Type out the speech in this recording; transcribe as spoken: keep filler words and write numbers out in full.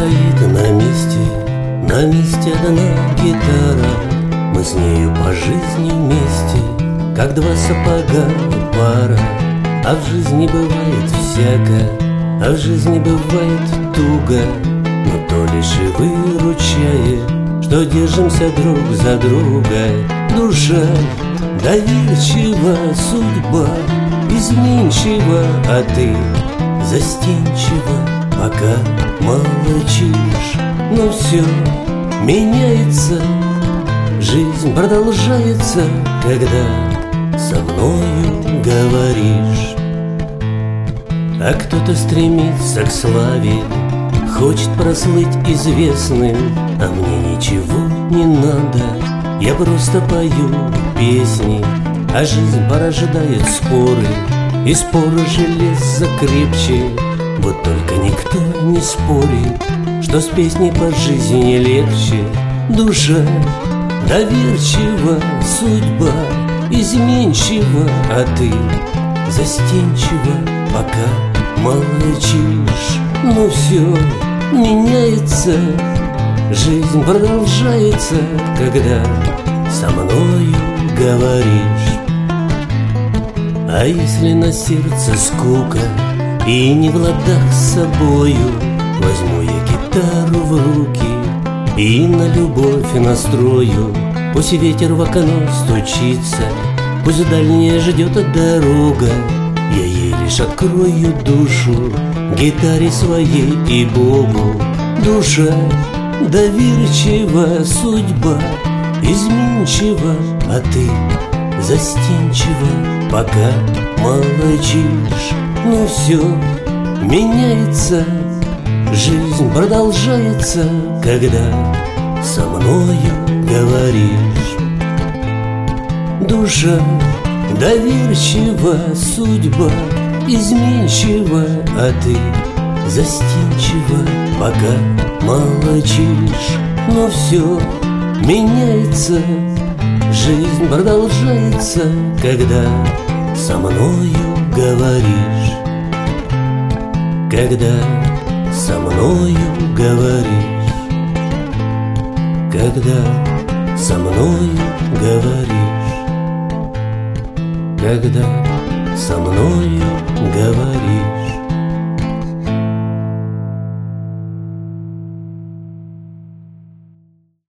стоит на месте, на месте одна гитара. Мы с нею по жизни вместе, как два сапога пара. А в жизни бывает всяко, а в жизни бывает туго, но то лишь и выручает, что держимся друг за друга. Душа доверчива, судьба изменчива, а ты застенчива, пока молчишь. Но все меняется, жизнь продолжается, когда со мною говоришь. А кто-то стремится к славе, хочет прослыть известным, а мне ничего не надо, я просто пою песни. А жизнь порождает споры, и споры железо крепче. Вот только никто не спорит, что с песней по жизни легче. Душа доверчива, судьба изменчива, а ты застенчива, пока молчишь. Но все меняется, жизнь продолжается, когда со мною говоришь. А если на сердце скука и не в ладах с собою, возьму я гитару в руки и на любовь настрою. Пусть ветер в окно стучится, пусть дальняя ждет дорога, я ей лишь открою душу, гитаре своей и Богу. Душа доверчива, судьба изменчива, а ты застенчива, пока молчишь. Но все меняется, жизнь продолжается, когда со мною говоришь. Душа доверчива, судьба изменчива, а ты застенчива, пока молчишь. Но все меняется, жизнь продолжается, когда со мною говоришь. Когда со мною говоришь. Когда со мною говоришь. Когда со мною говоришь.